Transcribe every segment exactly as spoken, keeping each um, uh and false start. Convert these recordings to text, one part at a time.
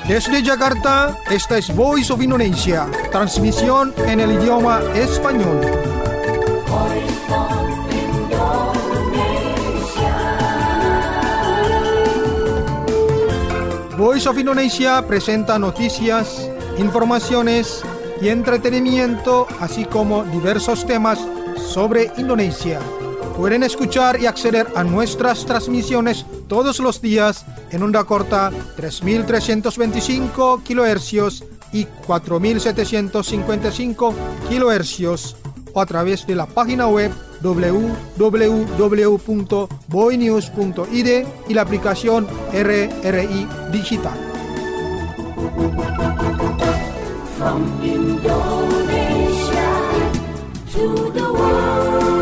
Desde Jakarta, esta es Voice of Indonesia, transmisión en el idioma español. Voice of Indonesia. Voice of Indonesia presenta noticias, informaciones y entretenimiento, así como diversos temas sobre Indonesia. Pueden escuchar y acceder a nuestras transmisiones todos los días en onda corta tres mil trescientos veinticinco kilohercios y cuatro mil setecientos cincuenta y cinco kilohercios o a través de la página web doble u doble u doble u punto boinews punto i d y la aplicación R R I Digital. From Indonesia to the world.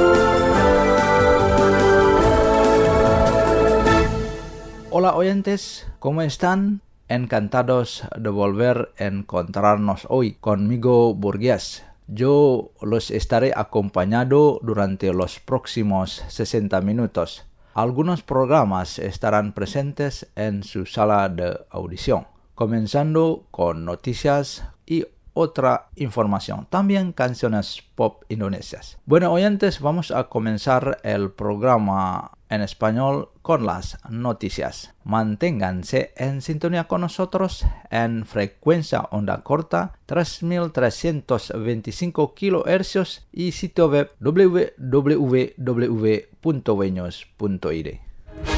Hola oyentes, ¿cómo están? Encantados de volver a encontrarnos hoy conmigo, Burgués. Yo los estaré acompañando durante los próximos sesenta minutos. Algunos programas estarán presentes en su sala de audición, comenzando con noticias y otra información, también canciones pop indonesias. Bueno, oyentes, vamos a comenzar el programa en español con las noticias. Manténganse en sintonía con nosotros en frecuencia onda corta tres mil trescientos veinticinco kilohercios y sitio web doble u doble u doble u punto boinews punto i d.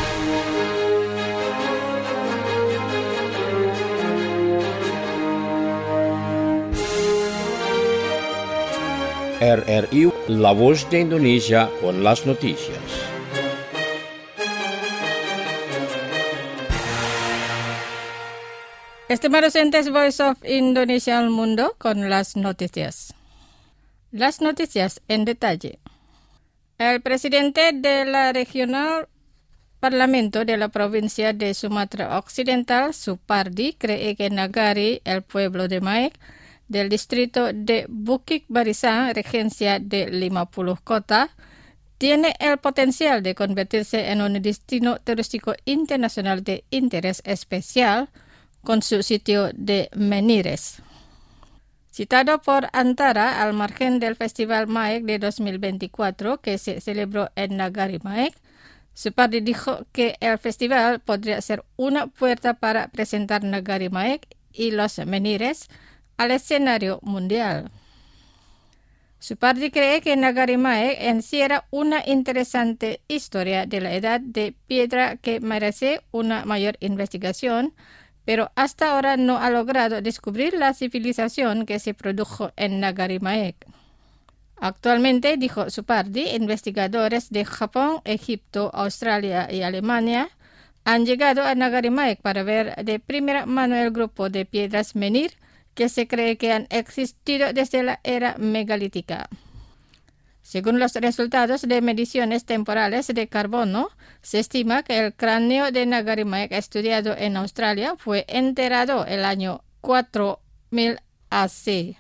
R R I, La Voz de Indonesia con las noticias. Estimados oyentes, Voice of Indonesia al mundo con las noticias. Las noticias en detalle. El presidente de la Regional Parlamento de la provincia de Sumatra Occidental, Supardi, cree que Nagari, el pueblo de Maek, del distrito de Bukit Barisan, regencia de lima puluh kota, tiene el potencial de convertirse en un destino turístico internacional de interés especial con su sitio de menires. Citado por Antara al margen del Festival Maek de dos mil veinticuatro que se celebró en Nagari Maek, Supardi dijo que el festival podría ser una puerta para presentar Nagari Maek y los menires al escenario mundial. Supardi cree que Nagari Maek encierra una interesante historia de la Edad de Piedra que merece una mayor investigación, pero hasta ahora no ha logrado descubrir la civilización que se produjo en Nagari Maek. Actualmente, dijo Supardi, investigadores de Japón, Egipto, Australia y Alemania han llegado a Nagari Maek para ver de primera mano el grupo de piedras menhir que se cree que han existido desde la era megalítica. Según los resultados de mediciones temporales de carbono, se estima que el cráneo de Nagari Maek estudiado en Australia fue enterrado el año cuatro mil A C.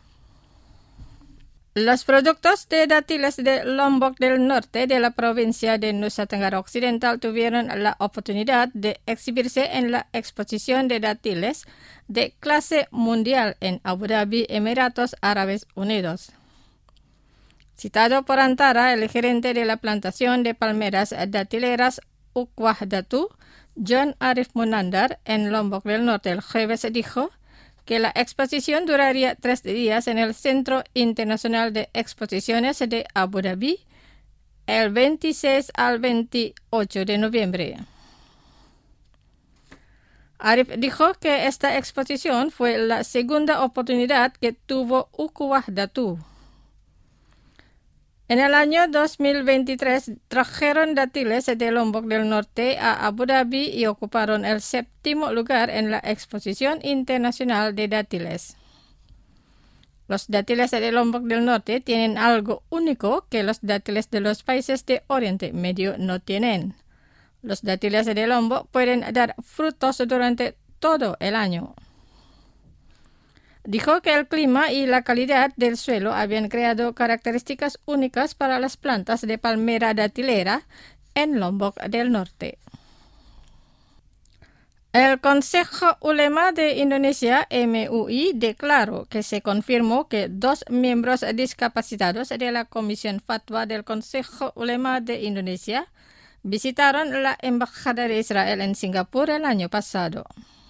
Los productos de dátiles de Lombok del Norte de la provincia de Nusa Tenggara Occidental tuvieron la oportunidad de exhibirse en la exposición de dátiles de clase mundial en Abu Dhabi, Emiratos Árabes Unidos. Citado por Antara, el gerente de la plantación de palmeras datileras Ukwah Datu, John Arif Munandar, en Lombok del Norte el jueves dijo que la exposición duraría tres días en el Centro Internacional de Exposiciones de Abu Dhabi el veintiséis al veintiocho de noviembre. Arif dijo que esta exposición fue la segunda oportunidad que tuvo Ukwah Datu. En el año dos mil veintitrés trajeron dátiles de Lombok del Norte a Abu Dhabi y ocuparon el séptimo lugar en la Exposición Internacional de Dátiles. Los dátiles de Lombok del Norte tienen algo único que los dátiles de los países de Oriente Medio no tienen. Los dátiles de Lombok pueden dar frutos durante todo el año. Dijo que el clima y la calidad del suelo habían creado características únicas para las plantas de palmera datilera en Lombok del Norte. El Consejo Ulema de Indonesia, M U I, declaró que se confirmó que dos miembros discapacitados de la Comisión Fatwa del Consejo Ulema de Indonesia visitaron la Embajada de Israel en Singapur el año pasado.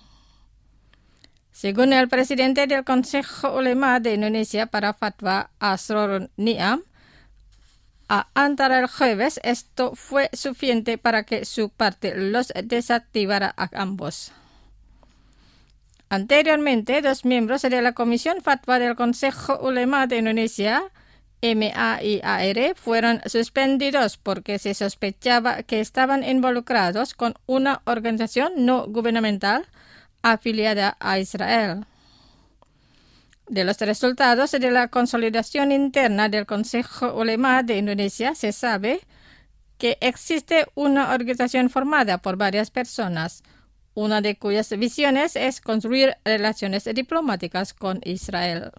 Según el presidente del Consejo Ulema de Indonesia para Fatwa, Asrorun Niam, a antes del jueves esto fue suficiente para que su parte los desactivara a ambos. Anteriormente, dos miembros de la Comisión Fatwa del Consejo Ulema de Indonesia, M A I A R, fueron suspendidos porque se sospechaba que estaban involucrados con una organización no gubernamental afiliada a Israel. De los resultados de la consolidación interna del Consejo Ulema de Indonesia se sabe que existe una organización formada por varias personas, una de cuyas visiones es construir relaciones diplomáticas con Israel.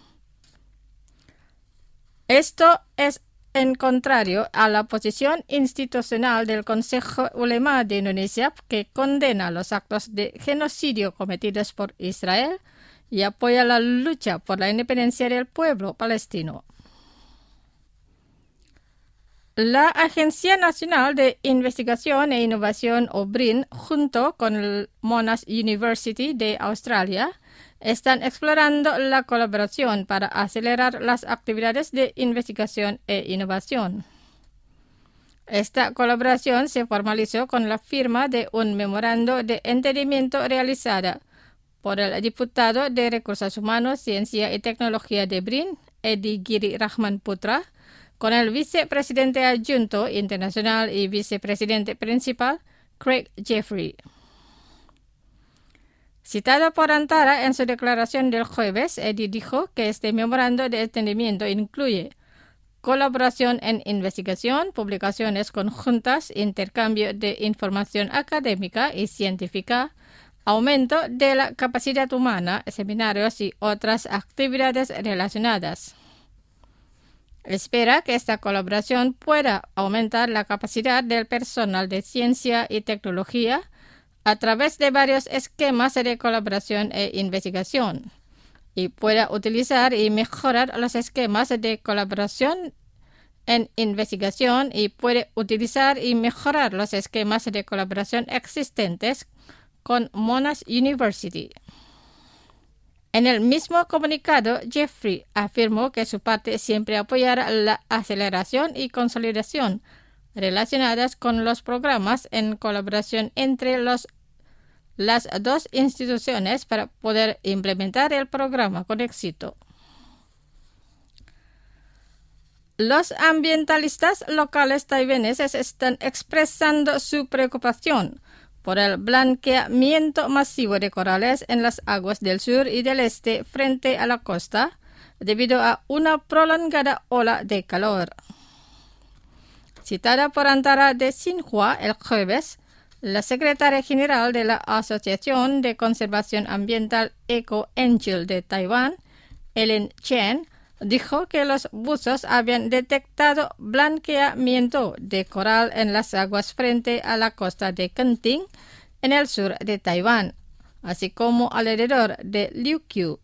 Esto es en contrario a la posición institucional del Consejo Ulema de Indonesia, que condena los actos de genocidio cometidos por Israel y apoya la lucha por la independencia del pueblo palestino. La Agencia Nacional de Investigación e Innovación, o B R I N, junto con el Monash University de Australia, están explorando la colaboración para acelerar las actividades de investigación e innovación. Esta colaboración se formalizó con la firma de un memorando de entendimiento realizada por el diputado de Recursos Humanos, Ciencia y Tecnología de B R I N, Edi Giri Rahman Putra, con el vicepresidente adjunto internacional y vicepresidente principal, Craig Jeffrey. Citado por Antara en su declaración del jueves, Edi dijo que este memorando de entendimiento incluye colaboración en investigación, publicaciones conjuntas, intercambio de información académica y científica, aumento de la capacidad humana, seminarios y otras actividades relacionadas. Espera que esta colaboración pueda aumentar la capacidad del personal de ciencia y tecnología a través de varios esquemas de colaboración e investigación, y pueda utilizar y mejorar los esquemas de colaboración en investigación y puede utilizar y mejorar los esquemas de colaboración existentes con Monash University. En el mismo comunicado, Jeffrey afirmó que su parte siempre apoyará la aceleración y consolidación relacionadas con los programas en colaboración entre los, las dos instituciones para poder implementar el programa con éxito. Los ambientalistas locales taiwaneses están expresando su preocupación por el blanqueamiento masivo de corales en las aguas del sur y del este frente a la costa, debido a una prolongada ola de calor. Citada por Antara de Xinhua el jueves, la secretaria general de la Asociación de Conservación Ambiental Eco Angel de Taiwán, Ellen Chen, dijo que los buzos habían detectado blanqueamiento de coral en las aguas frente a la costa de Kenting, en el sur de Taiwán, así como alrededor de Ryukyu.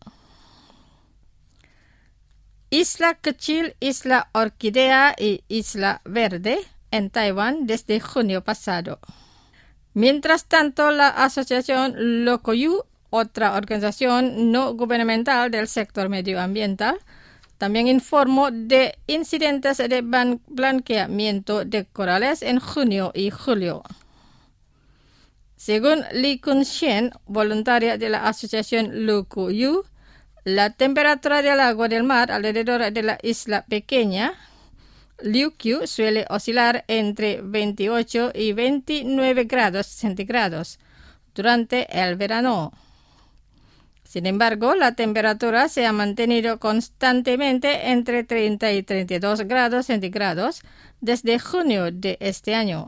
Isla Kecil, Isla Orquídea y Isla Verde en Taiwán desde junio pasado. Mientras tanto, la asociación Lokoyu, otra organización no gubernamental del sector medioambiental, también informó de incidentes de blanqueamiento de corales en junio y julio. Según Li Kun-shen, voluntaria de la asociación Lokoyu, la temperatura del agua del mar alrededor de la isla pequeña Ryukyu suele oscilar entre veintiocho y veintinueve grados centígrados durante el verano. Sin embargo, la temperatura se ha mantenido constantemente entre treinta y treinta y dos grados centígrados desde junio de este año.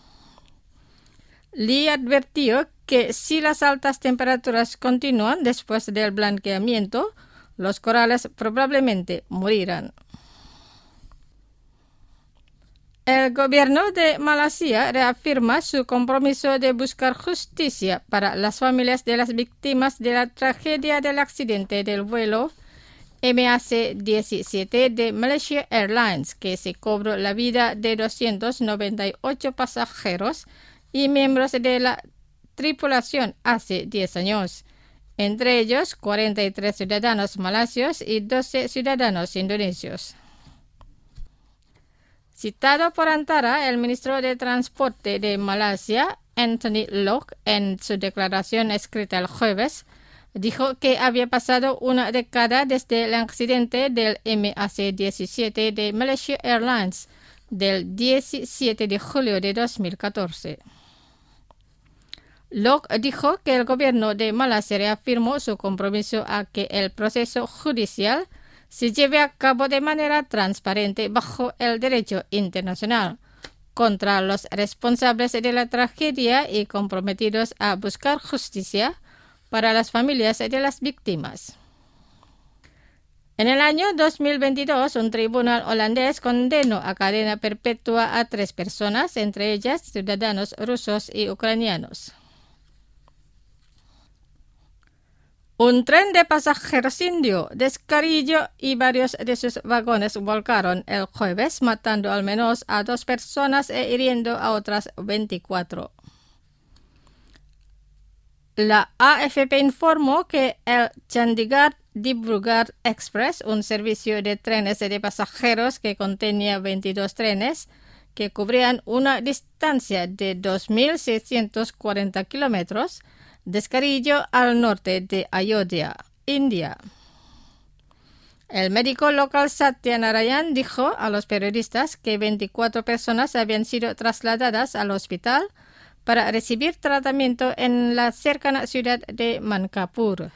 Li advirtió que si las altas temperaturas continúan después del blanqueamiento, los corales probablemente morirán. El gobierno de Malasia reafirma su compromiso de buscar justicia para las familias de las víctimas de la tragedia del accidente del vuelo M H diecisiete de Malaysia Airlines, que se cobró la vida de doscientos noventa y ocho pasajeros y miembros de la tripulación hace diez años, entre ellos cuarenta y tres ciudadanos malasios y doce ciudadanos indonesios. Citado por Antara, el ministro de Transporte de Malasia, Anthony Locke, en su declaración escrita el jueves, dijo que había pasado una década desde el accidente del M H diecisiete de Malaysia Airlines del diecisiete de julio de dos mil catorce. Locke dijo que el gobierno de Malasia reafirmó su compromiso a que el proceso judicial se lleve a cabo de manera transparente bajo el derecho internacional contra los responsables de la tragedia y comprometidos a buscar justicia para las familias de las víctimas. En el año dos mil veintidós, un tribunal holandés condenó a cadena perpetua a tres personas, entre ellas ciudadanos rusos y ucranianos. Un tren de pasajeros indio descarriló y varios de sus vagones volcaron el jueves, matando al menos a dos personas e hiriendo a otras veinticuatro. La A F P informó que el Chandigarh-Dibrugarh Express, un servicio de trenes de pasajeros que contenía veintidós trenes que cubrían una distancia de dos mil seiscientos cuarenta kilómetros, descarriló al norte de Ayodhya, India. El médico local Satya Narayan dijo a los periodistas que veinticuatro personas habían sido trasladadas al hospital para recibir tratamiento en la cercana ciudad de Mankapur.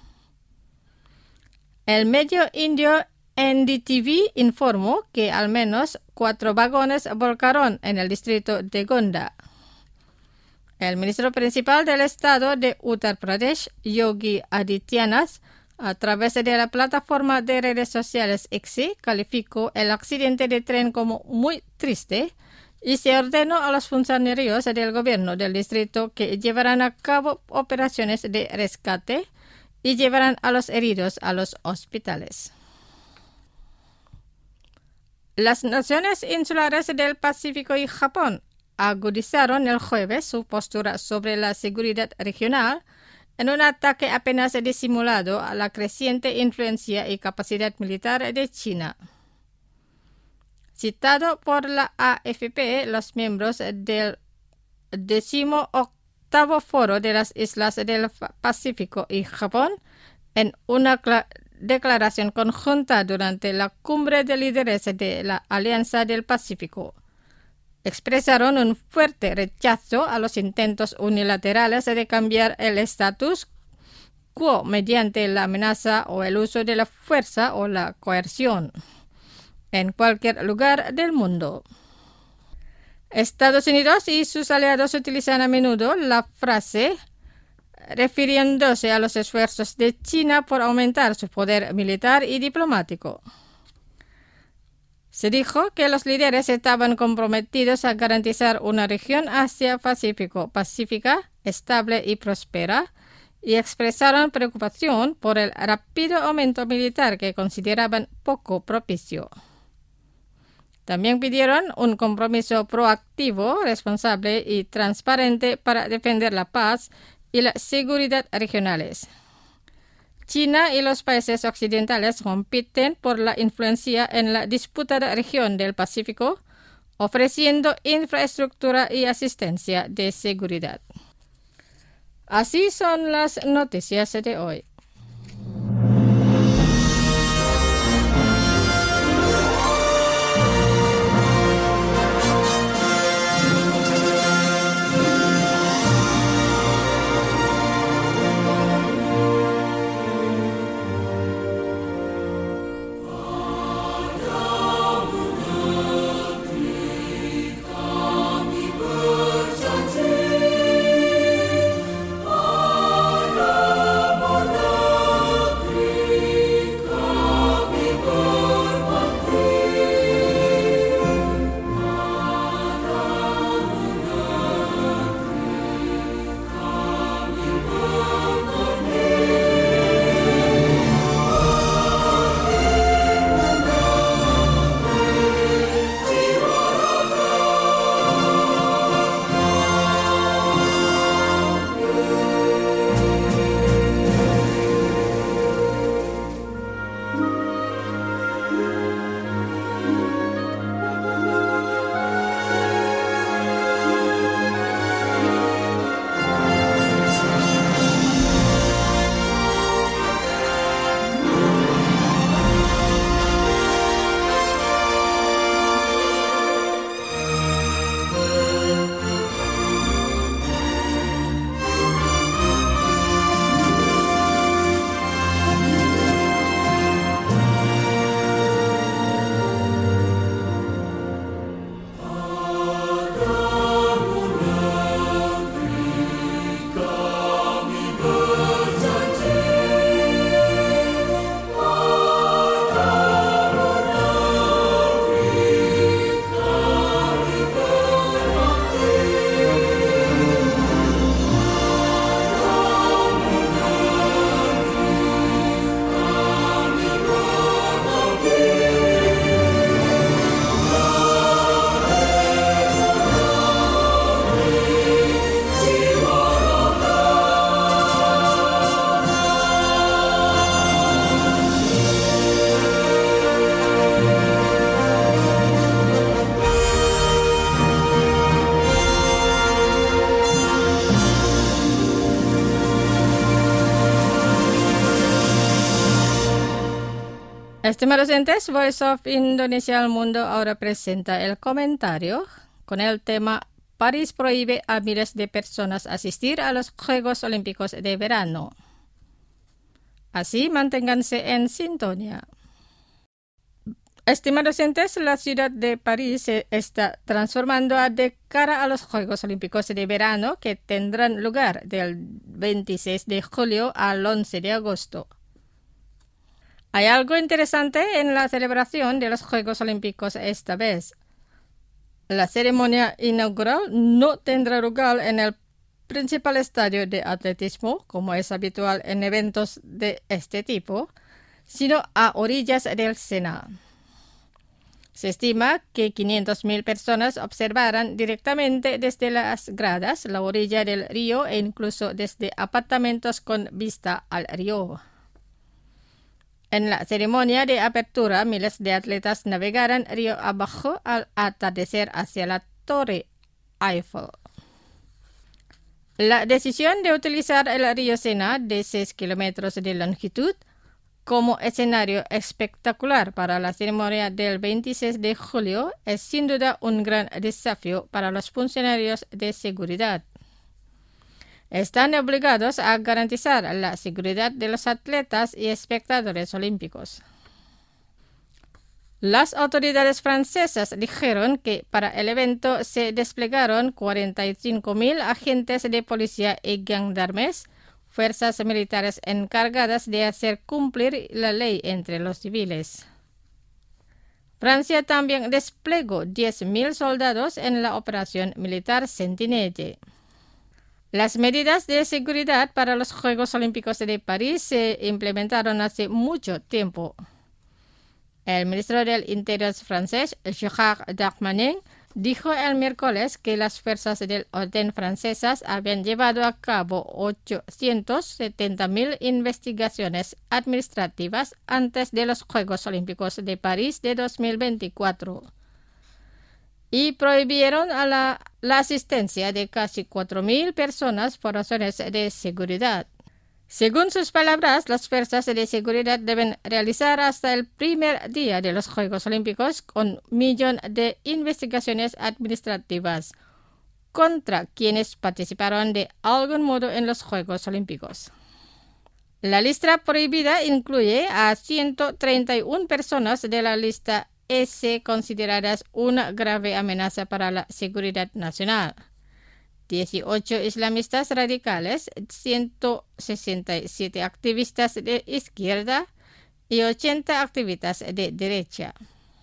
El medio indio N D T V informó que al menos cuatro vagones volcaron en el distrito de Gonda. El ministro principal del estado de Uttar Pradesh, Yogi Adityanath, a través de la plataforma de redes sociales X, calificó el accidente de tren como muy triste y se ordenó a los funcionarios del gobierno del distrito que llevarán a cabo operaciones de rescate y llevarán a los heridos a los hospitales. Las naciones insulares del Pacífico y Japón agudizaron el jueves su postura sobre la seguridad regional en un ataque apenas disimulado a la creciente influencia y capacidad militar de China. Citado por la A F P, los miembros del decimoctavo Foro de las Islas del Pacífico y Japón, en una declaración conjunta durante la cumbre de líderes de la Alianza del Pacífico, expresaron un fuerte rechazo a los intentos unilaterales de cambiar el status quo mediante la amenaza o el uso de la fuerza o la coerción en cualquier lugar del mundo. Estados Unidos y sus aliados utilizan a menudo la frase refiriéndose a los esfuerzos de China por aumentar su poder militar y diplomático. Se dijo que los líderes estaban comprometidos a garantizar una región Asia-Pacífico pacífica, estable y próspera, y expresaron preocupación por el rápido aumento militar que consideraban poco propicio. También pidieron un compromiso proactivo, responsable y transparente para defender la paz y la seguridad regionales. China y los países occidentales compiten por la influencia en la disputada región del Pacífico, ofreciendo infraestructura y asistencia de seguridad. Así son las noticias de hoy. Berjanji pada Estimados oyentes, Voice of Indonesia al Mundo ahora presenta el comentario con el tema París prohíbe a miles de personas asistir a los Juegos Olímpicos de verano. Así manténganse en sintonía. Estimados oyentes, la ciudad de París se está transformando de cara a los Juegos Olímpicos de verano que tendrán lugar del veintiséis de julio al once de agosto. Hay algo interesante en la celebración de los Juegos Olímpicos esta vez. La ceremonia inaugural no tendrá lugar en el principal estadio de atletismo, como es habitual en eventos de este tipo, sino a orillas del Sena. Se estima que quinientas mil personas observarán directamente desde las gradas la orilla del río e incluso desde apartamentos con vista al río. En la ceremonia de apertura, miles de atletas navegarán río abajo al atardecer hacia la Torre Eiffel. La decisión de utilizar el río Sena de seis kilómetros de longitud como escenario espectacular para la ceremonia del veintiséis de julio es sin duda un gran desafío para los funcionarios de seguridad. Están obligados a garantizar la seguridad de los atletas y espectadores olímpicos. Las autoridades francesas dijeron que para el evento se desplegaron cuarenta y cinco mil agentes de policía y gendarmes, fuerzas militares encargadas de hacer cumplir la ley entre los civiles. Francia también desplegó diez mil soldados en la operación militar Sentinelle. Las medidas de seguridad para los Juegos Olímpicos de París se implementaron hace mucho tiempo. El ministro del Interior francés, Gérald Darmanin, dijo el miércoles que las fuerzas del orden francesas habían llevado a cabo ochocientas setenta mil investigaciones administrativas antes de los Juegos Olímpicos de París de dos mil veinticuatro y prohibieron a la, la asistencia de casi cuatro mil personas por razones de seguridad. Según sus palabras, las fuerzas de seguridad deben realizar hasta el primer día de los Juegos Olímpicos un millón de investigaciones administrativas contra quienes participaron de algún modo en los Juegos Olímpicos. La lista prohibida incluye a ciento treinta y una personas de la lista S consideradas una grave amenaza para la seguridad nacional. dieciocho islamistas radicales, ciento sesenta y siete activistas de izquierda y ochenta activistas de derecha.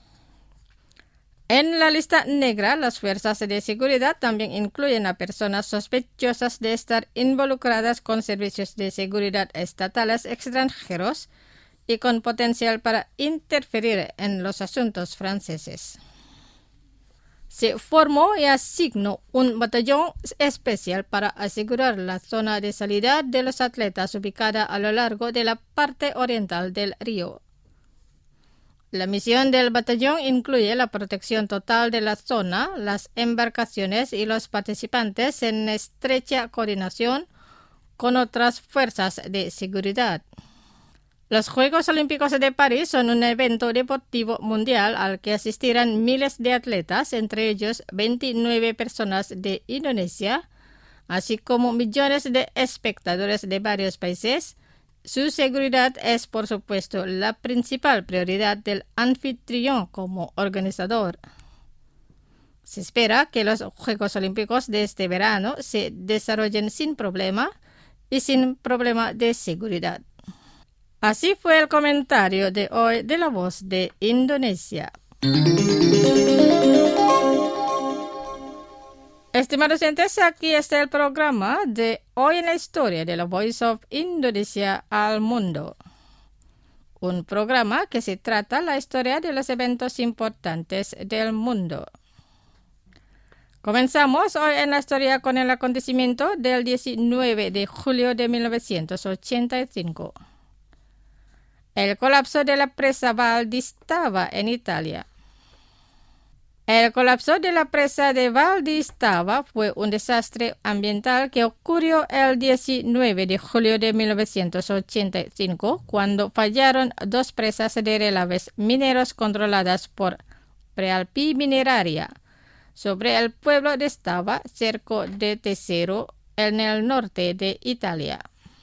En la lista negra, las fuerzas de seguridad también incluyen a personas sospechosas de estar involucradas con servicios de seguridad estatales extranjeros y con potencial para interferir en los asuntos franceses. Se formó y asignó un batallón especial para asegurar la zona de salida de los atletas ubicada a lo largo de la parte oriental del río. La misión del batallón incluye la protección total de la zona, las embarcaciones y los participantes en estrecha coordinación con otras fuerzas de seguridad. Los Juegos Olímpicos de París son un evento deportivo mundial al que asistirán miles de atletas, entre ellos veintinueve personas de Indonesia, así como millones de espectadores de varios países. Su seguridad es, por supuesto, la principal prioridad del anfitrión como organizador. Se espera que los Juegos Olímpicos de este verano se desarrollen sin problema y sin problema de seguridad. Así fue el comentario de hoy de La Voz de Indonesia. Estimados oyentes, aquí está el programa de Hoy en la Historia de la Voice of Indonesia al Mundo. Un programa que se trata la historia de los eventos importantes del mundo. Comenzamos hoy en la historia con el acontecimiento del diecinueve de julio de mil novecientos ochenta y cinco. El colapso de la presa Val di Stava en Italia. El colapso de la presa de Valdistava fue un desastre ambiental que ocurrió el diecinueve de julio de mil novecientos ochenta y cinco, cuando fallaron dos presas de relaves mineros controladas por Prealpi Mineraria sobre el pueblo de Stava, cerca de Tesero, en el norte de Italia.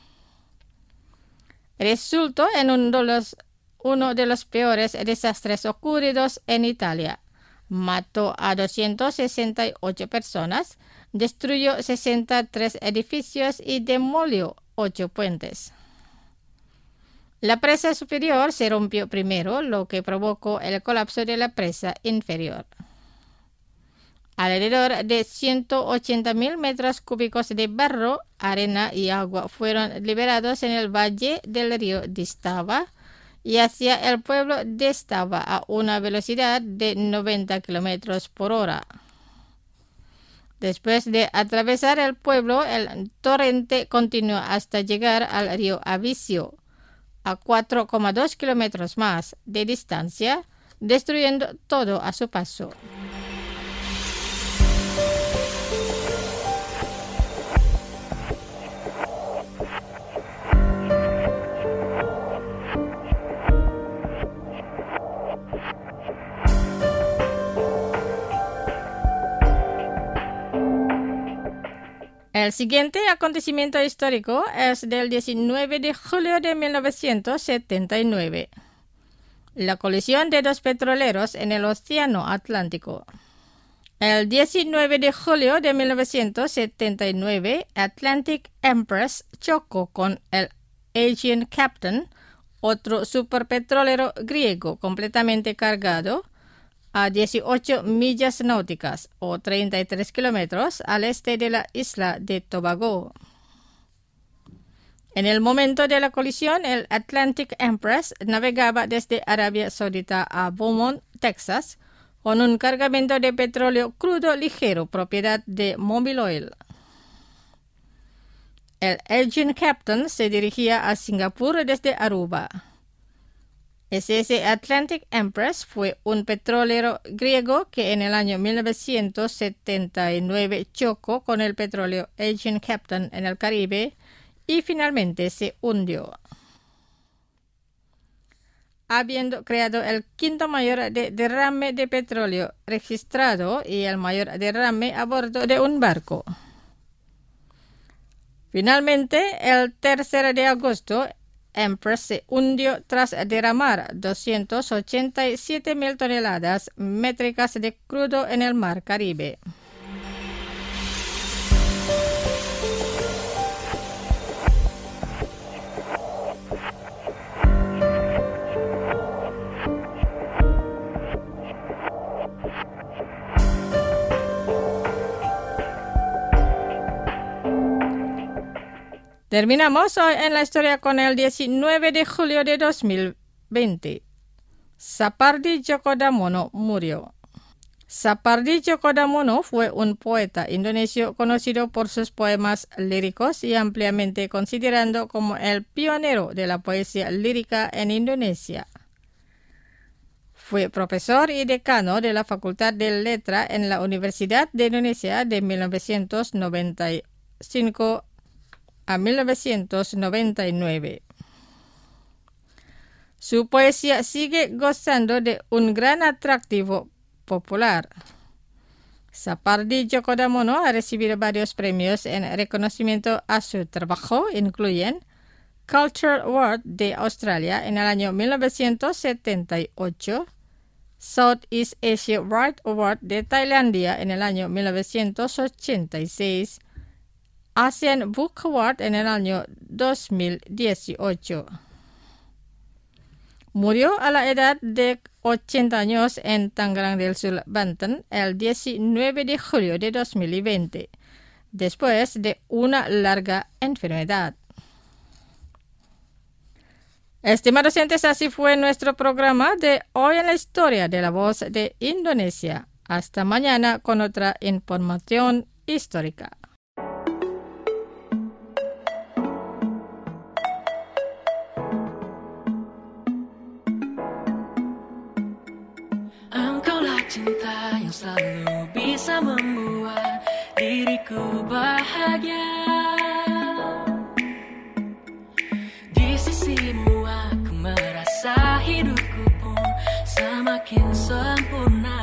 Resultó en uno de los, uno de los peores desastres ocurridos en Italia. Mató a doscientas sesenta y ocho personas, destruyó sesenta y tres edificios y demolió ocho puentes. La presa superior se rompió primero, lo que provocó el colapso de la presa inferior. Alrededor de ciento ochenta mil metros cúbicos de barro, arena y agua fueron liberados en el valle del río Distava y hacia el pueblo de Stava a una velocidad de noventa kilómetros por hora. Después de atravesar el pueblo, el torrente continuó hasta llegar al río Avisio, a cuatro coma dos kilómetros más de distancia, destruyendo todo a su paso. El siguiente acontecimiento histórico es del diecinueve de julio de mil novecientos setenta y nueve. La colisión de dos petroleros en el Océano Atlántico. El diecinueve de julio de mil novecientos setenta y nueve, Atlantic Empress chocó con el Aegean Captain, otro superpetrolero griego completamente cargado, a dieciocho millas náuticas o treinta y tres kilómetros al este de la isla de Tobago. En el momento de la colisión, el Atlantic Empress navegaba desde Arabia Saudita a Beaumont, Texas, con un cargamento de petróleo crudo ligero propiedad de Mobil Oil. El Aegean Captain se dirigía a Singapur desde Aruba. S S Atlantic Empress fue un petrolero griego que en el año mil novecientos setenta y nueve chocó con el petróleo Aegean Captain en el Caribe y finalmente se hundió, habiendo creado el quinto mayor de derrame de petróleo registrado y el mayor derrame a bordo de un barco. Finalmente, el tercero de agosto, Empress se hundió tras derramar doscientas ochenta y siete mil toneladas métricas de crudo en el mar Caribe. Terminamos hoy en la historia con el diecinueve de julio de dos mil veinte. Sapardi Djokodamono murió. Sapardi Djokodamono fue un poeta indonesio conocido por sus poemas líricos y ampliamente considerado como el pionero de la poesía lírica en Indonesia. Fue profesor y decano de la Facultad de Letras en la Universidad de Indonesia de mil novecientos noventa y cinco a mil novecientos noventa y nueve. Su poesía sigue gozando de un gran atractivo popular. Sapardi Djokodamono ha recibido varios premios en reconocimiento a su trabajo, incluyen Culture Award de Australia en el año mil novecientos setenta y ocho, Southeast Asia Write Award de Tailandia en el año mil novecientos ochenta y seis, Asian Book Award en el año dos mil dieciocho. Murió a la edad de ochenta años en Tangerang del Sur, Banten, el diecinueve de julio de dos mil veinte, después de una larga enfermedad. Estimados oyentes, así fue nuestro programa de Hoy en la Historia de la Voz de Indonesia. Hasta mañana con otra información histórica. Engkaulah cinta yang selalu bisa membuat diriku bahagia. Di sisimu aku merasa hidupku pun semakin sempurna.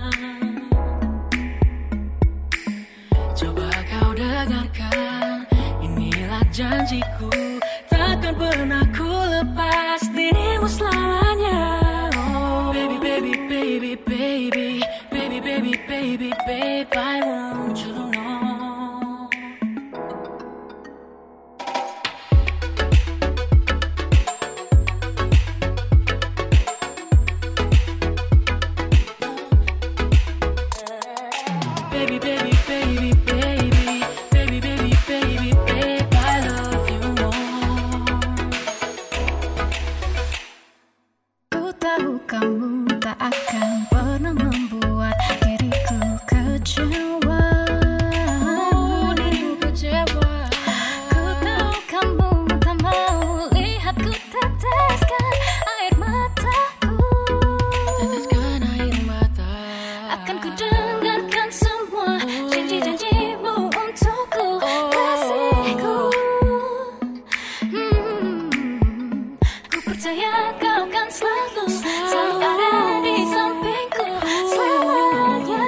Coba kau dengarkan, inilah janjiku, takkan pernah ku lepas dirimu selamanya. Baby, baby, baby, baby, baby, baby, baby, babe, I want you to know. Baby, baby, baby, baby, baby, baby, baby, babe, I love you more. Ku tahu kamu tak akan pernah membuat diriku kecewa. Oh, dirimu kecewa. Ku tahu kamu tak mau lihat ku teteskan air mataku. Teteskan air mata. Akan ku dengarkan semua janji-janjimu untukku, kasihku. Hmm, ku percaya kau kan selalu, selalu ada di sampingku selamanya.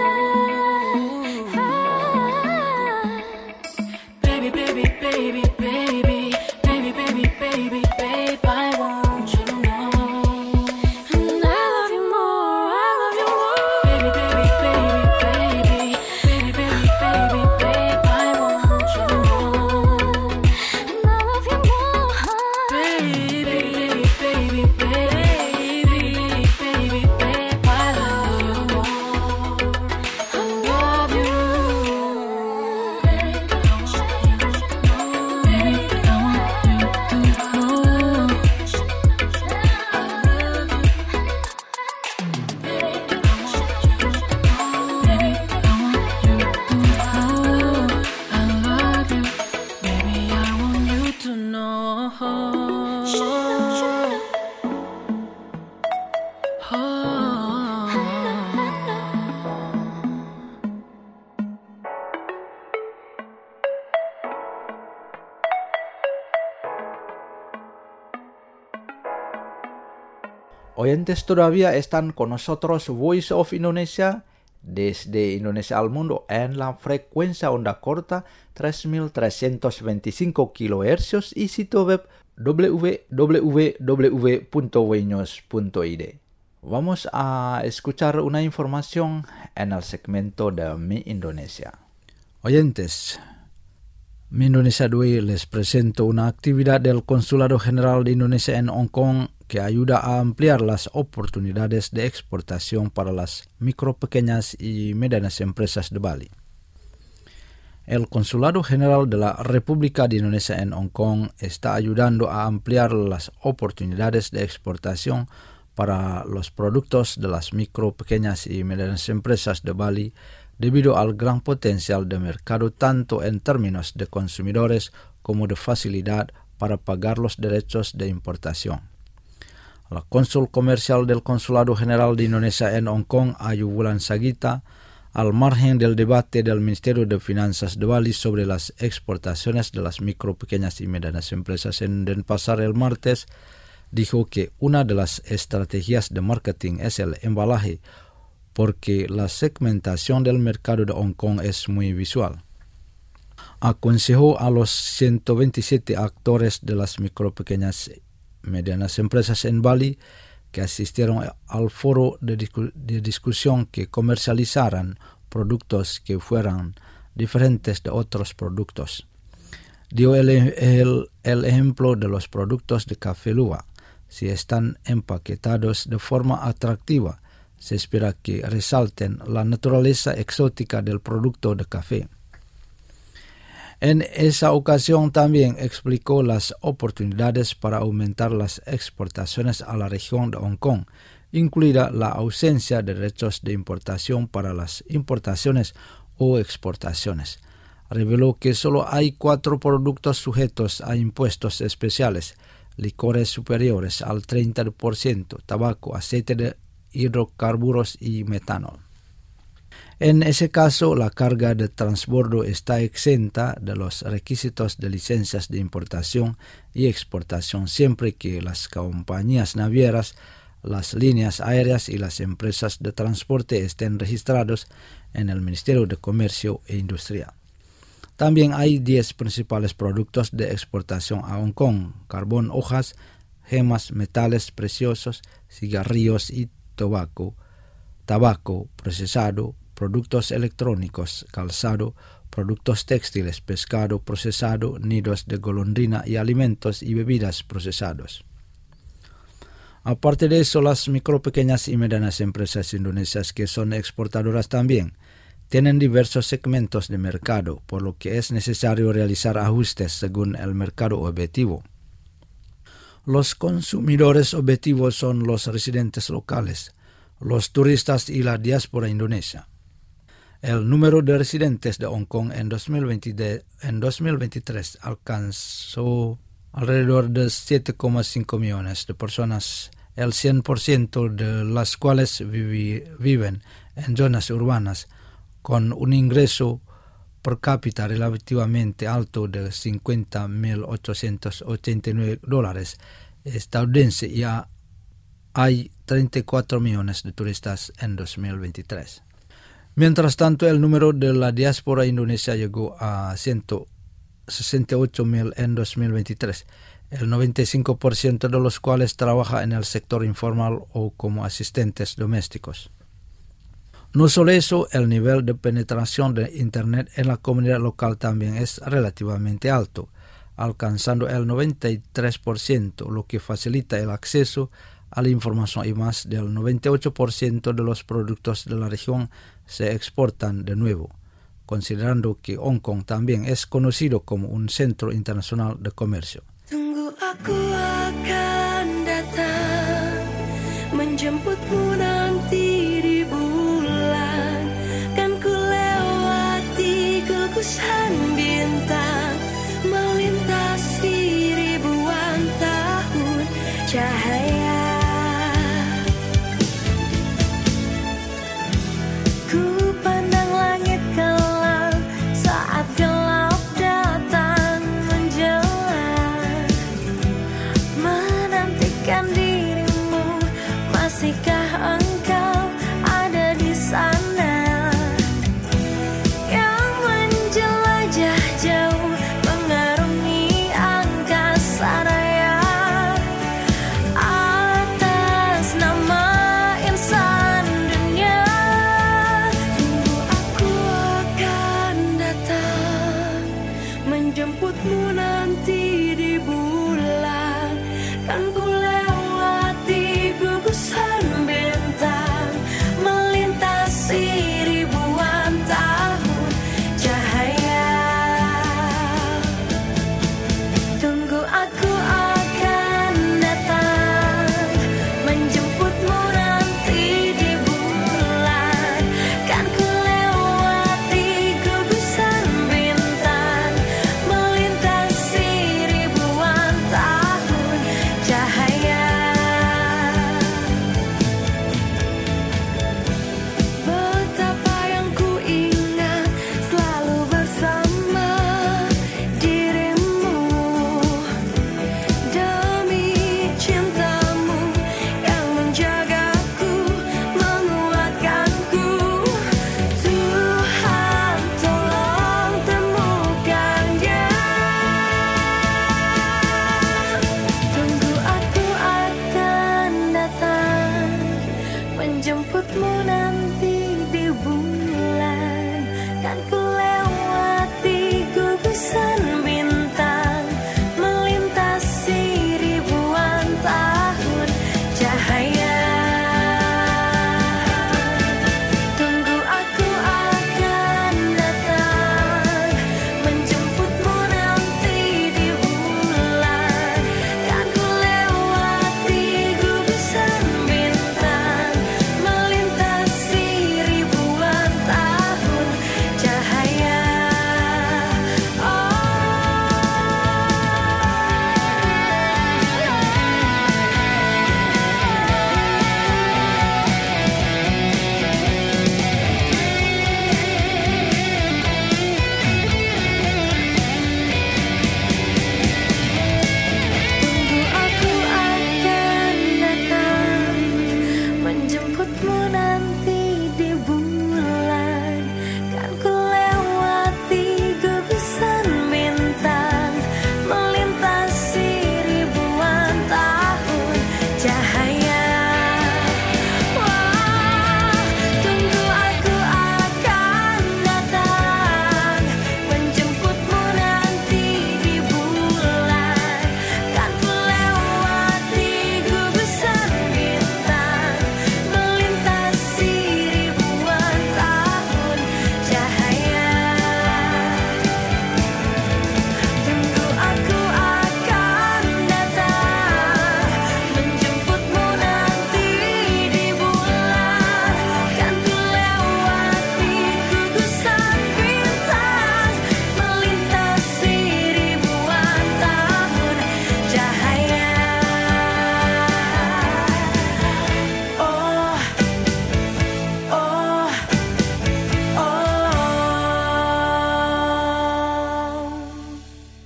Baby, baby, baby, baby, baby, baby, baby, babe, I want you to know. And I love you more, I love you more. Baby, baby, baby, baby, baby, baby, baby, babe, I want you to know. And I love you more. Baby, baby, baby, baby, baby, babe, I love you more. I love you. Baby, I want you to know. Baby, I want you to know. I love you. Baby, I want you to know. Baby, I want you to know. I love you. Baby, I want you to know. Oyentes todavía están con nosotros Voice of Indonesia desde Indonesia al mundo en la frecuencia onda corta tres mil trescientos veinticinco kilohercios y sitio web w w w punto weños punto i d. Vamos a escuchar una información en el segmento de Mi Indonesia. Oyentes, Mi Indonesia hoy les presento una actividad del Consulado General de Indonesia en Hong Kong que ayuda a ampliar las oportunidades de exportación para las micro, pequeñas y medianas empresas de Bali. El Consulado General de la República de Indonesia en Hong Kong está ayudando a ampliar las oportunidades de exportación para los productos de las micro, pequeñas y medianas empresas de Bali debido al gran potencial de mercado tanto en términos de consumidores como de facilidad para pagar los derechos de importación. La cónsul comercial del Consulado General de Indonesia en Hong Kong, Ayu Wulan Sagita, al margen del debate del Ministerio de Finanzas de Bali sobre las exportaciones de las micro, pequeñas y medianas empresas en Denpasar el martes, dijo que una de las estrategias de marketing es el embalaje, porque la segmentación del mercado de Hong Kong es muy visual. Aconsejó a los ciento veintisiete actores de las micro, pequeñas y medianas empresas en Bali que asistieron al foro de, discu- de discusión que comercializaran productos que fueran diferentes de otros productos. Dio el, el, el ejemplo de los productos de café luwak. Si están empaquetados de forma atractiva, se espera que resalten la naturaleza exótica del producto de café. En esa ocasión también explicó las oportunidades para aumentar las exportaciones a la región de Hong Kong, incluida la ausencia de derechos de importación para las importaciones o exportaciones. Reveló que solo hay cuatro productos sujetos a impuestos especiales: licores superiores al treinta por ciento, tabaco, aceite de hidrocarburos y metanol. En ese caso, la carga de transbordo está exenta de los requisitos de licencias de importación y exportación siempre que las compañías navieras, las líneas aéreas y las empresas de transporte estén registrados en el Ministerio de Comercio e Industria. También hay diez principales productos de exportación a Hong Kong: carbón, hojas, gemas, metales preciosos, cigarrillos y tabaco, tabaco procesado, productos electrónicos, calzado, productos textiles, pescado procesado, nidos de golondrina y alimentos y bebidas procesados. Aparte de eso, las micro, pequeñas y medianas empresas indonesias que son exportadoras también tienen diversos segmentos de mercado, por lo que es necesario realizar ajustes según el mercado objetivo. Los consumidores objetivos son los residentes locales, los turistas y la diáspora indonesia. El número de residentes de Hong Kong en dos mil veinte, en dos mil veintitrés alcanzó alrededor de siete coma cinco millones de personas, el cien por ciento de las cuales vivi, viven en zonas urbanas, con un ingreso per cápita relativamente alto de cincuenta mil ochocientos ochenta y nueve dólares estadounidenses, y hay treinta y cuatro millones de turistas en dos mil veintitrés. Mientras tanto, el número de la diáspora indonesia llegó a ciento sesenta y ocho mil en dos mil veintitrés, el noventa y cinco por ciento de los cuales trabaja en el sector informal o como asistentes domésticos. No solo eso, el nivel de penetración de Internet en la comunidad local también es relativamente alto, alcanzando el noventa y tres por ciento, lo que facilita el acceso a la información, y más del noventa y ocho por ciento de los productos de la región se exportan de nuevo, considerando que Hong Kong también es conocido como un centro internacional de comercio. Tunggu aku akan datang menjemputmu nanti di bulan, kan ku lewati gugusan bintang melintasi ribuan tahun cahaya. Ku pandang langit kelam saat gelap datang menjelang,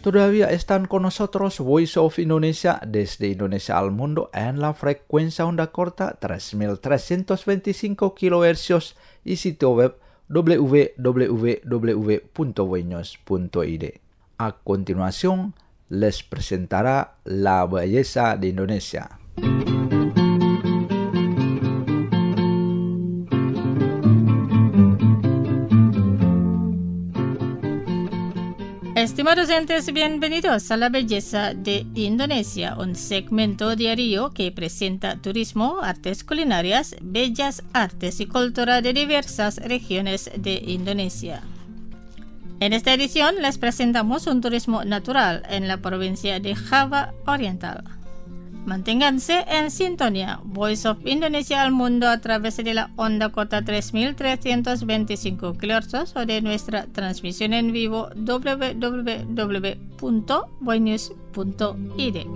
Todavía están con nosotros Voice of Indonesia desde Indonesia al mundo en la frecuencia onda corta tres mil trescientos veinticinco kilohercios y sitio web w w w punto voinews punto i d. A continuación, les presentará la belleza de Indonesia. Estimados oyentes, bienvenidos a La Belleza de Indonesia, un segmento diario que presenta turismo, artes culinarias, bellas artes y cultura de diversas regiones de Indonesia. En esta edición les presentamos un turismo natural en la provincia de Java Oriental. Manténganse en sintonía. Voice of Indonesia al mundo a través de la onda corta tres mil trescientos veinticinco kilohercios o de nuestra transmisión en vivo w w w punto voinews punto i d.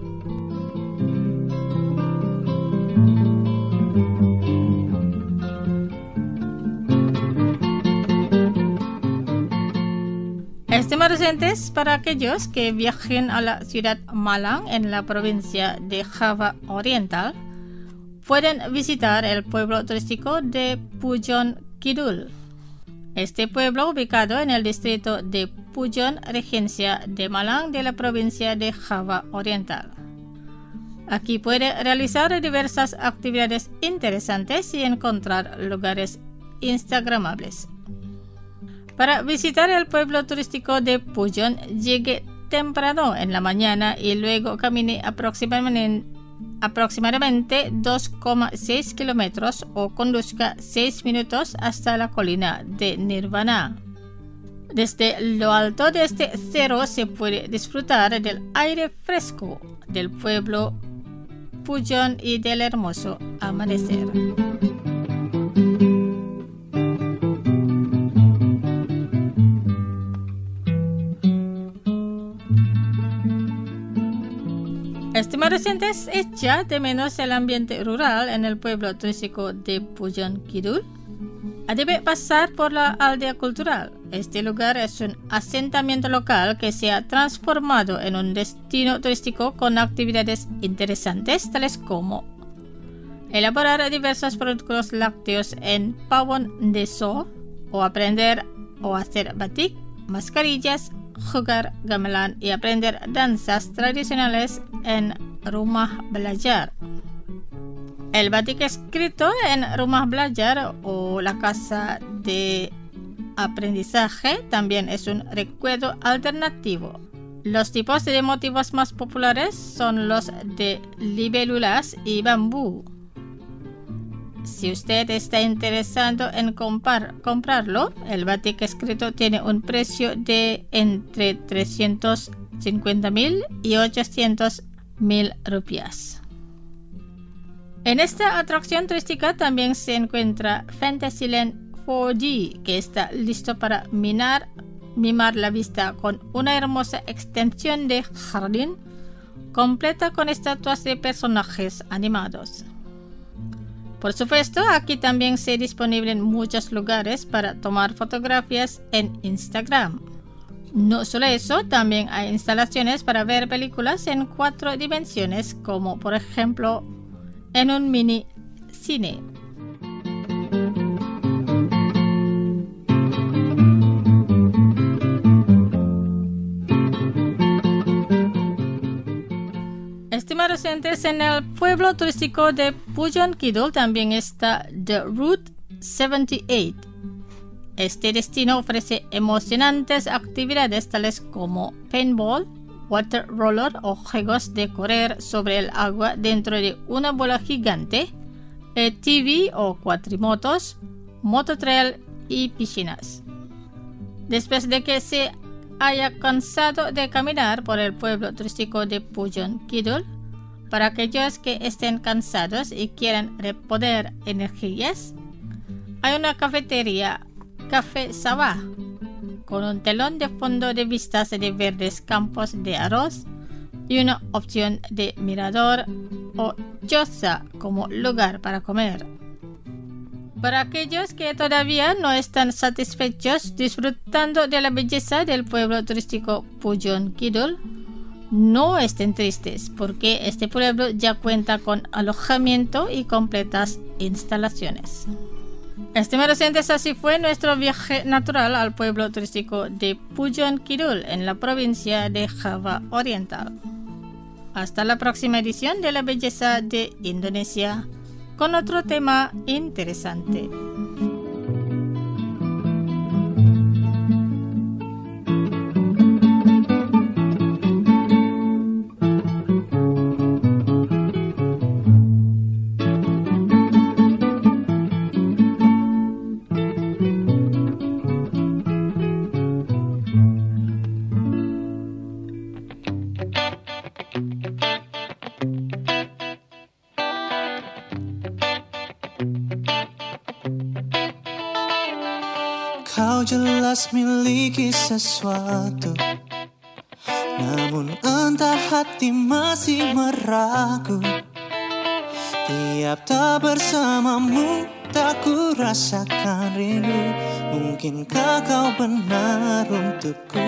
Estimados oyentes, para aquellos que viajen a la ciudad Malang en la provincia de Java Oriental, pueden visitar el pueblo turístico de Pujon Kidul. Este pueblo, ubicado en el distrito de Pujon, regencia de Malang de la provincia de Java Oriental. Aquí puede realizar diversas actividades interesantes y encontrar lugares instagramables. Para visitar el pueblo turístico de Pujon, llegue temprano en la mañana y luego camine aproximadamente, aproximadamente dos coma seis kilómetros o conduzca seis minutos hasta la colina de Nirvana. Desde lo alto de este cerro se puede disfrutar del aire fresco del pueblo Pujon y del hermoso amanecer. Estimados oyentes, ¿echa de menos el ambiente rural en el pueblo turístico de Pujon Kidul? Debe pasar por la aldea cultural. Este lugar es un asentamiento local que se ha transformado en un destino turístico con actividades interesantes tales como elaborar diversos productos lácteos en pabón de zoo, o aprender o hacer batik, mascarillas, jugar gamelan y aprender danzas tradicionales en Rumah Belajar. El batik escrito en Rumah Belajar o la casa de aprendizaje también es un recuerdo alternativo. Los tipos de motivos más populares son los de libélulas y bambú. Si usted está interesado en comprar, comprarlo, el batik escrito tiene un precio de entre trescientos cincuenta mil y ochocientos mil rupias. En esta atracción turística también se encuentra Fantasyland cuatro D, que está listo para minar, mimar la vista con una hermosa extensión de jardín completa con estatuas de personajes animados. Por supuesto, aquí también se disponibles muchos lugares para tomar fotografías en Instagram. No solo eso, también hay instalaciones para ver películas en cuatro dimensiones, como por ejemplo en un mini cine. Estimados oyentes, en el pueblo turístico de Pujon Kidul también está The Route setenta y ocho. Este destino ofrece emocionantes actividades tales como paintball, water roller o juegos de correr sobre el agua dentro de una bola gigante, A T V o cuatrimotos, mototrail y piscinas. Después de que se haya cansado de caminar por el pueblo turístico de Pujon Kidul, para aquellos que estén cansados y quieran reponer energías, hay una cafetería, Café Sabah, con un telón de fondo de vistas de verdes campos de arroz y una opción de mirador o choza como lugar para comer. Para aquellos que todavía no están satisfechos disfrutando de la belleza del pueblo turístico Pujon Kidul, no estén tristes, porque este pueblo ya cuenta con alojamiento y completas instalaciones. Estimados oyentes, así fue nuestro viaje natural al pueblo turístico de Pujon Kidul en la provincia de Java Oriental. Hasta la próxima edición de La Belleza de Indonesia con otro tema interesante. Kau jelas miliki sesuatu, namun entah hati masih meragu. Tiap tak bersamamu tak ku rasakan rindu. Mungkinkah kau benar untukku?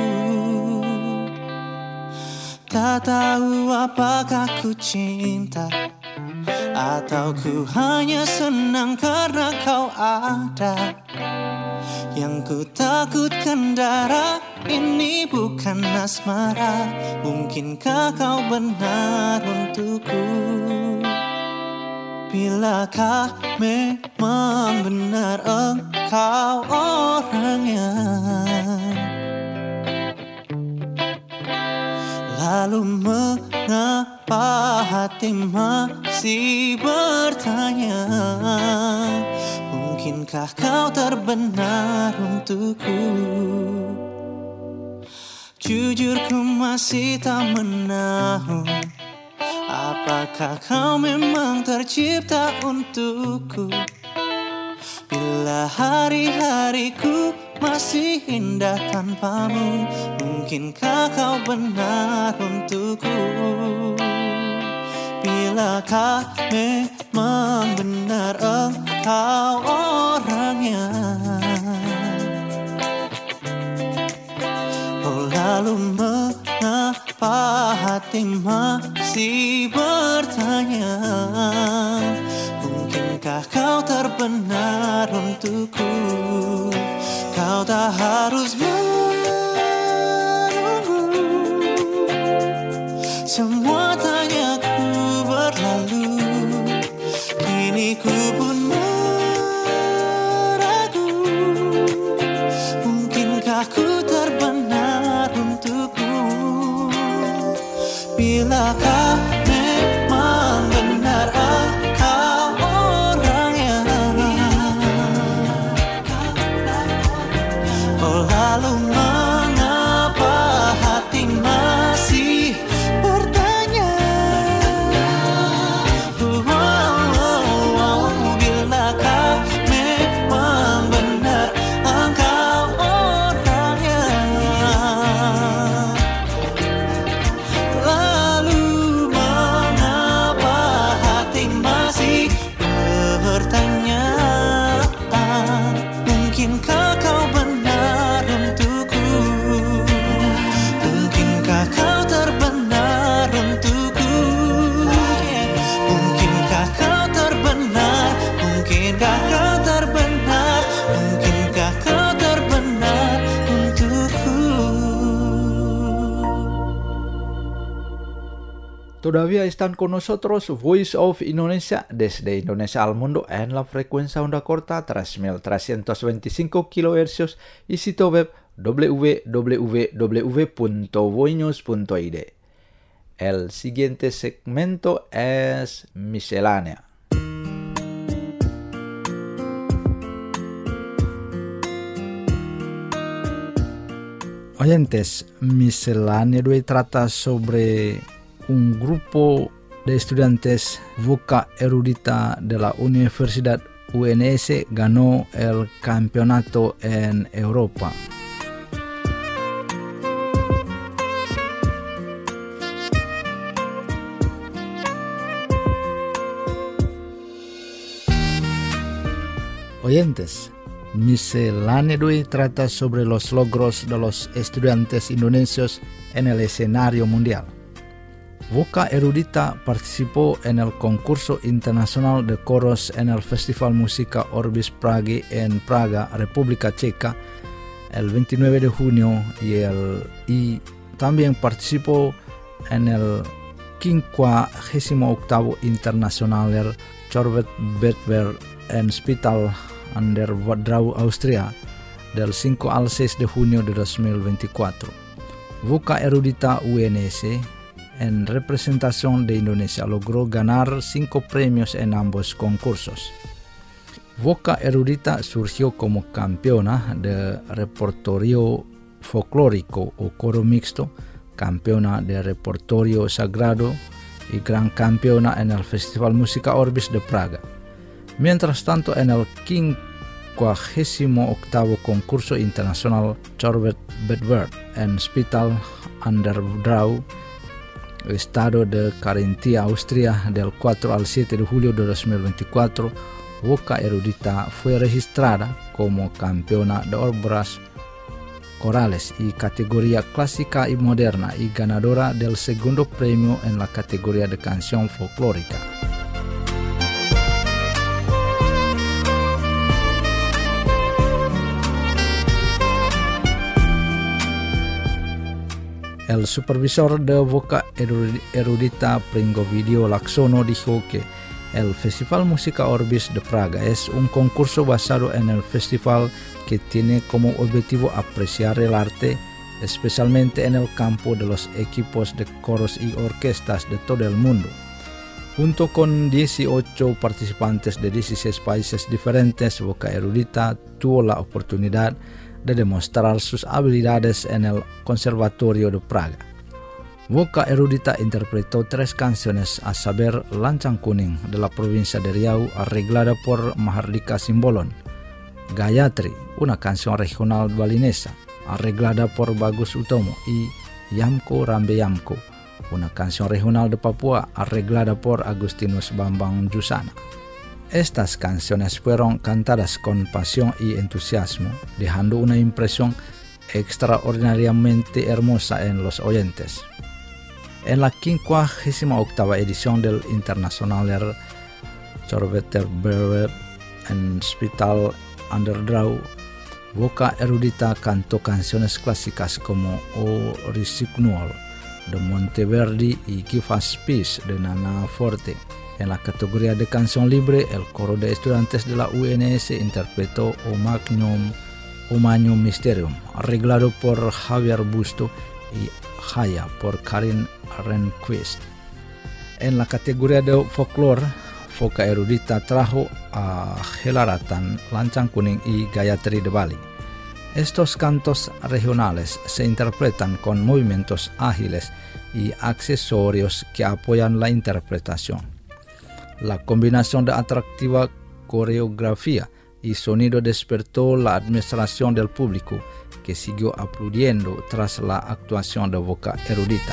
Tak tahu apakah ku cinta atau ku hanya senang karena kau ada. Yang ku takutkan darah ini bukan asmara. Mungkinkah kau benar untukku? Bilakah memang benar engkau orangnya? Lalu mengapa hati masih bertanya? Mungkinkah kau terbenar untukku? Jujur ku masih tak menahu, apakah kau memang tercipta untukku? Bila hari-hariku masih indah tanpamu, mungkinkah kau benar untukku? Bilakah memang benar engkau orangnya? Oh, lalu mengapa hati masih bertanya? Mungkinkah kau terbenar untukku? Kau tak harus menunggu, semua tanyaku berlalu. Kini ku pun meragu, mungkinkah ku terbenar untukmu? Bilakah memang benar engkau orangnya? Oh, lalu mengapa hati masih bertanya? Oh, oh, oh, bilakah memang benar engkau orangnya? Lalu mengapa hati masih bertanya? Mungkinkah kau benar untukku? Mungkinkah kau terbenar untukku? Mungkinkah kau terbenar? Mungkinkah kau terbenar? Mungkinkah kau terbenar untukku? Todavía están con nosotros Voice of Indonesia desde Indonesia al mundo en la frecuencia onda corta tres mil trescientos veinticinco kilohercios y sitio web w w w punto voinews punto i d. El siguiente segmento es miscelánea. Oyentes, miscelánea de hoy trata sobre un grupo de estudiantes Voca Erudita de la Universidad U N S ganó el campeonato en Europa. oyentes, Miscelánea de hoy trata sobre los logros de los estudiantes indonesios en el escenario mundial. Voca Erudita participó en el concurso internacional de coros en el Festival Música Orbis Prague en Praga, República Checa, el veintinueve de junio y, el, y también participó en el quincuagésimo octavo Internacionaler Chorvet Bedwer en Spital an der Drau, Austria, del cinco al seis de junio de dos mil veinticuatro. Voca Erudita U N S en representación de Indonesia logró ganar cinco premios en ambos concursos. Voca Erudita surgió como campeona de repertorio folclórico o coro mixto, campeona de repertorio sagrado y gran campeona en el Festival Música Orbis de Praga. Mientras tanto, en el quincuagésimo octavo concurso internacional Chorvet Bedwer en Spital an der Drau, estado de Carintia, Austria, del cuatro al siete de julio de dos mil veinticuatro, Voca Erudita fue registrada como campeona de obras corales y categoría clásica y moderna y ganadora del segundo premio en la categoría de canción folclórica. El supervisor de Voca Erudita Pringovidio Laksono dijo que el Festival Música Orbis de Praga es un concurso basado en el festival que tiene como objetivo apreciar el arte, especialmente en el campo de los equipos de coros y orquestas de todo el mundo. Junto con dieciocho participantes de dieciséis países diferentes, Voca Erudita tuvo la oportunidad de demostrar sus habilidades en el Conservatorio de Praga. Voca Erudita interpretó tres canciones, a saber Lancang Kuning de la provincia de Riau, arreglada por Mahardika Simbolon; Gayatri, una canción regional balinesa, arreglada por Bagus Utomo; y Yamko Rambe Yamko, una canción regional de Papua, arreglada por Agustinus Bambang Jusana. Estas canciones fueron cantadas con pasión y entusiasmo, dejando una impresión extraordinariamente hermosa en los oyentes. En la quincuagésima octava edición del Internationaler Chorvet Bedwer en Spital an der Drau, Voca Erudita cantó canciones clásicas como O Risignol de Monteverdi y Give Us Peace de Nana Forte. En la categoría de canción libre, el coro de estudiantes de la U N S interpretó O Magnum, O Magnum Mysterium, arreglado por Javier Busto, y Jaya por Karin Renquist. En la categoría de folklore, Voca Erudita trajo a Helaratan, Lancang Kuning y Gayatri de Bali. Estos cantos regionales se interpretan con movimientos ágiles y accesorios que apoyan la interpretación. La combinación de atractiva coreografía y sonido despertó la admiración del público, que siguió aplaudiendo tras la actuación de Voca Erudita.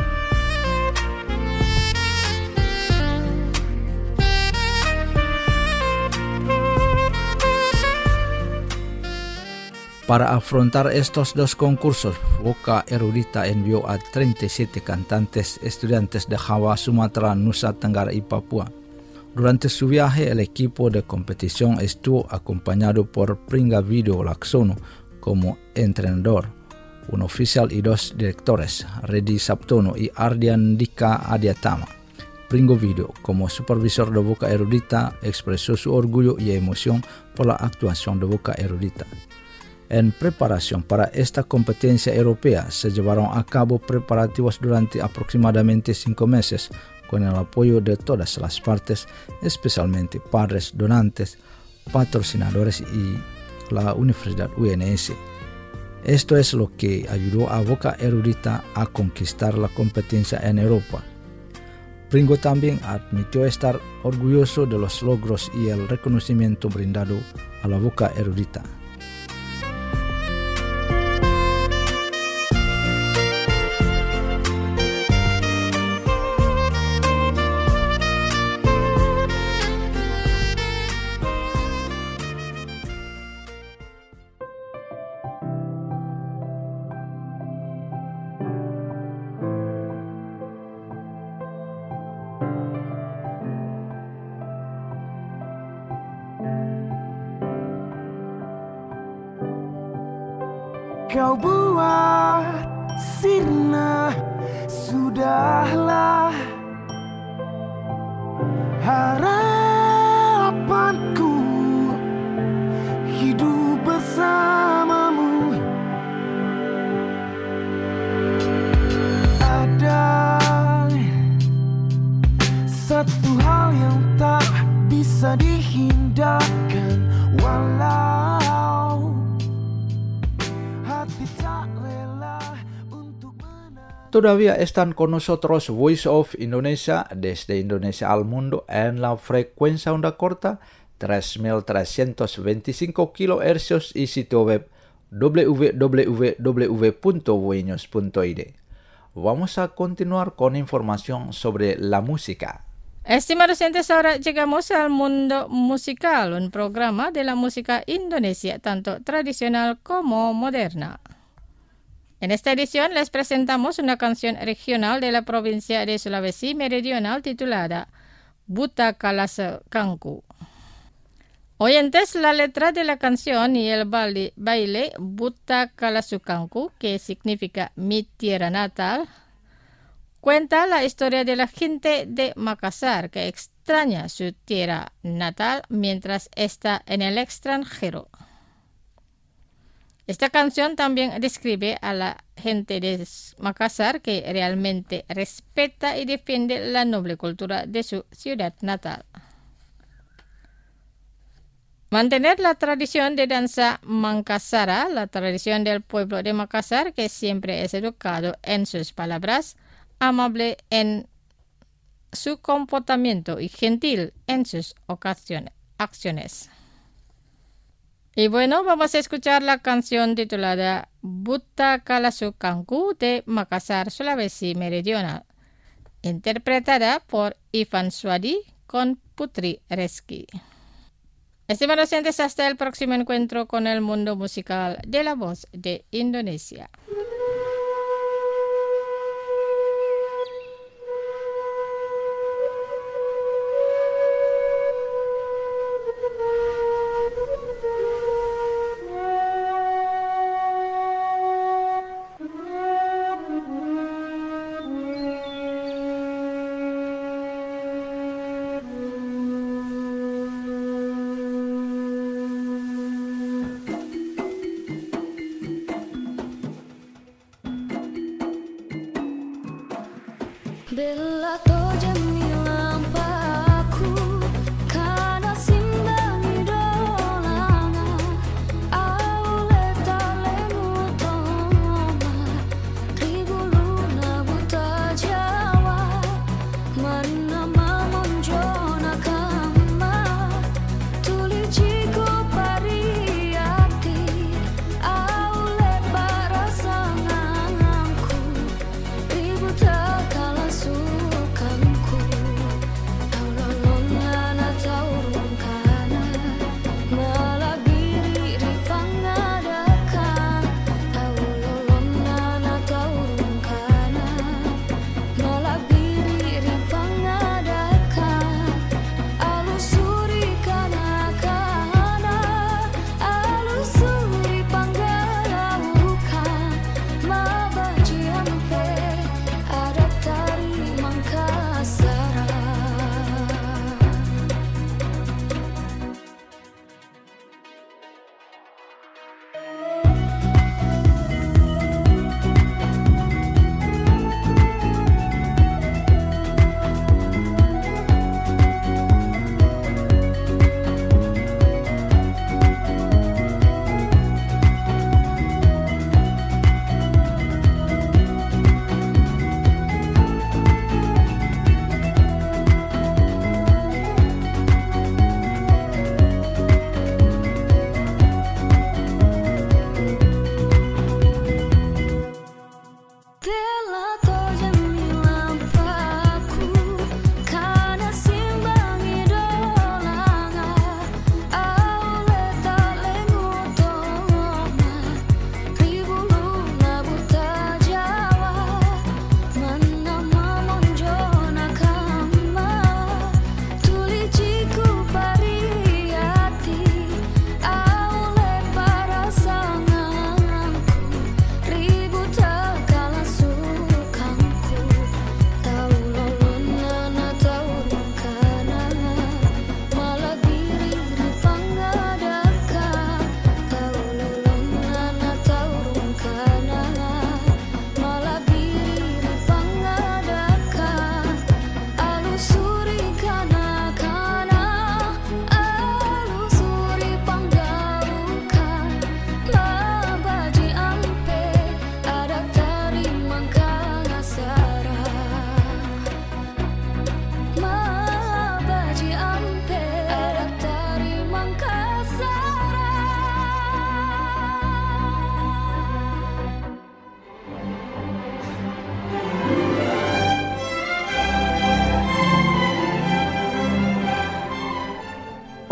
Para afrontar estos dos concursos, Voca Erudita envió a treinta y siete cantantes estudiantes de Java, Sumatra, Nusa Tenggara y Papua. Durante su viaje, el equipo de competición estuvo acompañado por Pringovidio Laksono como entrenador, un oficial y dos directores, Reddy Saptono y Ardiandika Adiatama. Pringovidio, como supervisor de Voca Erudita, expresó su orgullo y emoción por la actuación de Voca Erudita. En preparación para esta competencia europea, se llevaron a cabo preparativos durante aproximadamente cinco meses, con el apoyo de todas las partes, especialmente padres, donantes, patrocinadores y la Universidad U N S. Esto es lo que ayudó a Voca Erudita a conquistar la competencia en Europa. Pringo también admitió estar orgulloso de los logros y el reconocimiento brindado a la Voca Erudita. kau buat sirna. Sudahlah, harapanku hidup bersamamu. Ada satu hal yang tak bisa dihindarkan, walau hati tak rela untuk menang. Todavía están con nosotros Voice of Indonesia desde Indonesia al mundo en la frecuencia onda corta tres mil trescientos veinticinco kilohercios y sitio web w w w punto voinews punto i d. Vamos a continuar con información sobre la música. Estimados oyentes, ahora llegamos al mundo musical, un programa de la música indonesia, tanto tradicional como moderna. En esta edición les presentamos una canción regional de la provincia de Sulawesi Meridional titulada Buta Kalasukangku. Oyentes, la letra de la canción y el baile Buta Kalasukangku, que significa mi tierra natal, cuenta la historia de la gente de Makassar que extraña su tierra natal mientras está en el extranjero. Esta canción también describe a la gente de Makassar que realmente respeta y defiende la noble cultura de su ciudad natal. Mantener la tradición de danza Mangkasara, la tradición del pueblo de Makassar que siempre es educado en sus palabras, amable en su comportamiento y gentil en sus ocasiones, acciones. Y bueno, vamos a escuchar la canción titulada Buta Kalasukangku de Makassar, Sulawesi Meridional, interpretada por Ivan Swadi con Putri Reski. Estimados oyentes, hasta el próximo encuentro con el mundo musical de la voz de Indonesia. Bella toja milampaku kana simbang idolana aule talemu toma tribuluna buta Jawa mana mamonjona kama tulijiku pariati aule parasanganku ributa sukanku.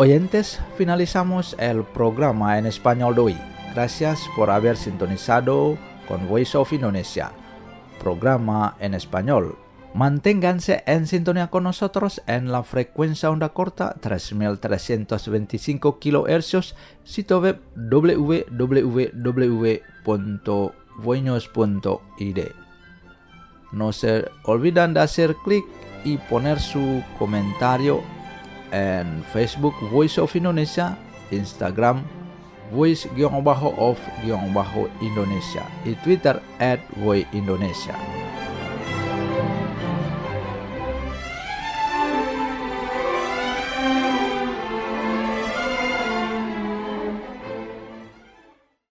oyentes, finalizamos el programa en español de hoy. Gracias por haber sintonizado con Voice of Indonesia, programa en español. Manténganse en sintonía con nosotros en la frecuencia onda corta tres mil trescientos veinticinco kilohercios, sitio web w w w punto voinews punto i d. No se olviden de hacer clic y poner su comentario en Facebook Voice of Indonesia, Instagram voice-of-indonesia y Twitter at voice indonesia.